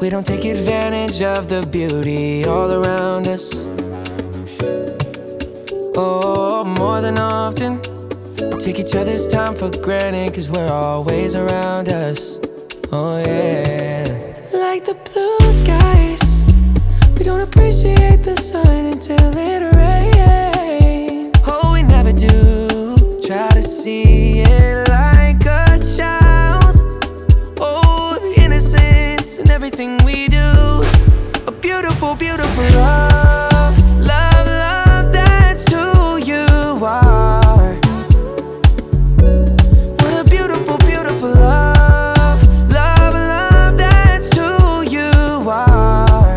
we don't take advantage of the beauty all around us. Oh, more than often, we take each other's time for granted, 'cause we're always around us. Oh yeah. Like the blue skies, we don't appreciate the sun until it rains. Oh, we never do try to see it like a child. Oh, the innocence in everything we do. A beautiful, beautiful love. Love, love, that's who you are. What a beautiful, beautiful love. Love, love, that's who you are.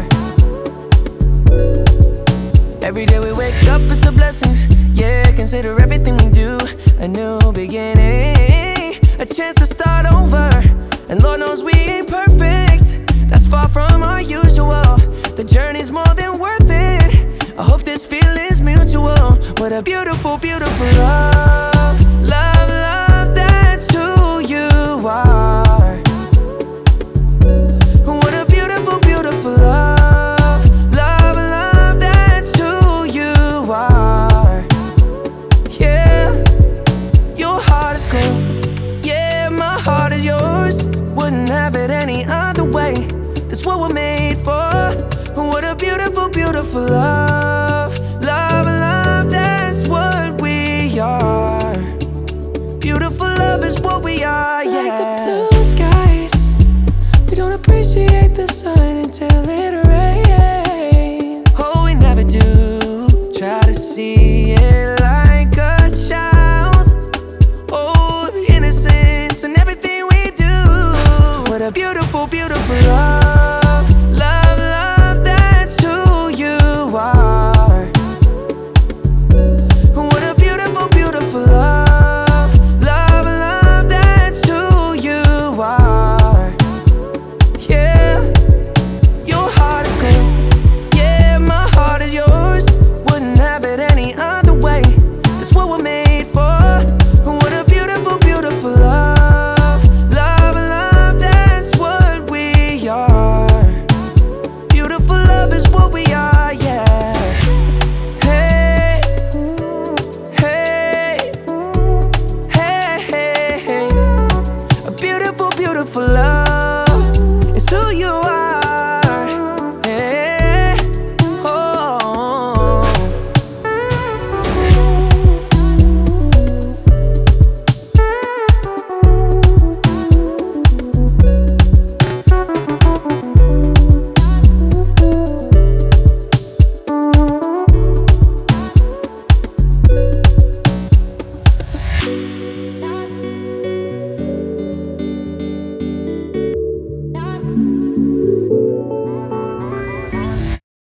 Every day we wake up, it's a blessing. Yeah, consider everything we do a new beginning, a chance to start over. And Lord knows we ain't perfect, that's far from our usual. The journey's more than worth it, I hope this feeling's mutual. What a beautiful, beautiful love. Love, love, that's who you are. What a beautiful, beautiful love. Love, love, that's who you are. Yeah, your heart is cool, yeah, my heart is yours. Wouldn't have it any other way, that's what we're made for. What a beautiful, beautiful love.